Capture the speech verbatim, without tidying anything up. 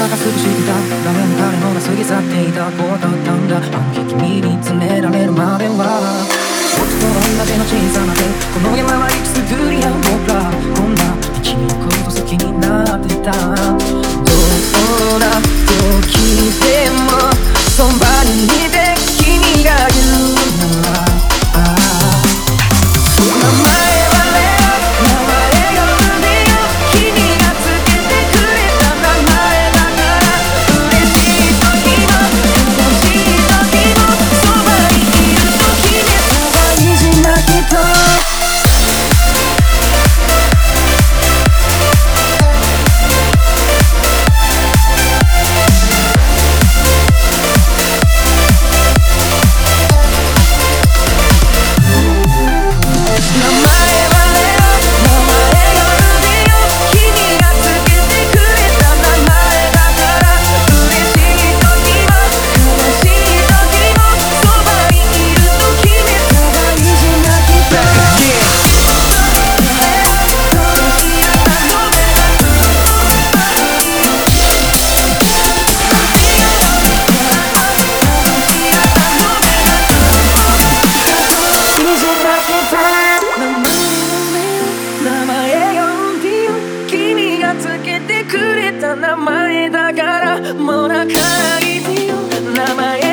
か過ごしてた画面誰もが過ぎ去っていた子だったんだ。あの日君に詰められるまでは僕と同じの小さな手、この山は行き過ぐりや僕らこんな道に行くと好きになっていた。どんな時でもそばにいて君が言うなら、ああ名前はレオ、名前が呼んでよ、君がつけてくれた名前だから嬉しい時も悲しい時もそばにいると決めた。大事な人つけてくれた名前だからもう泣かないでよ、名前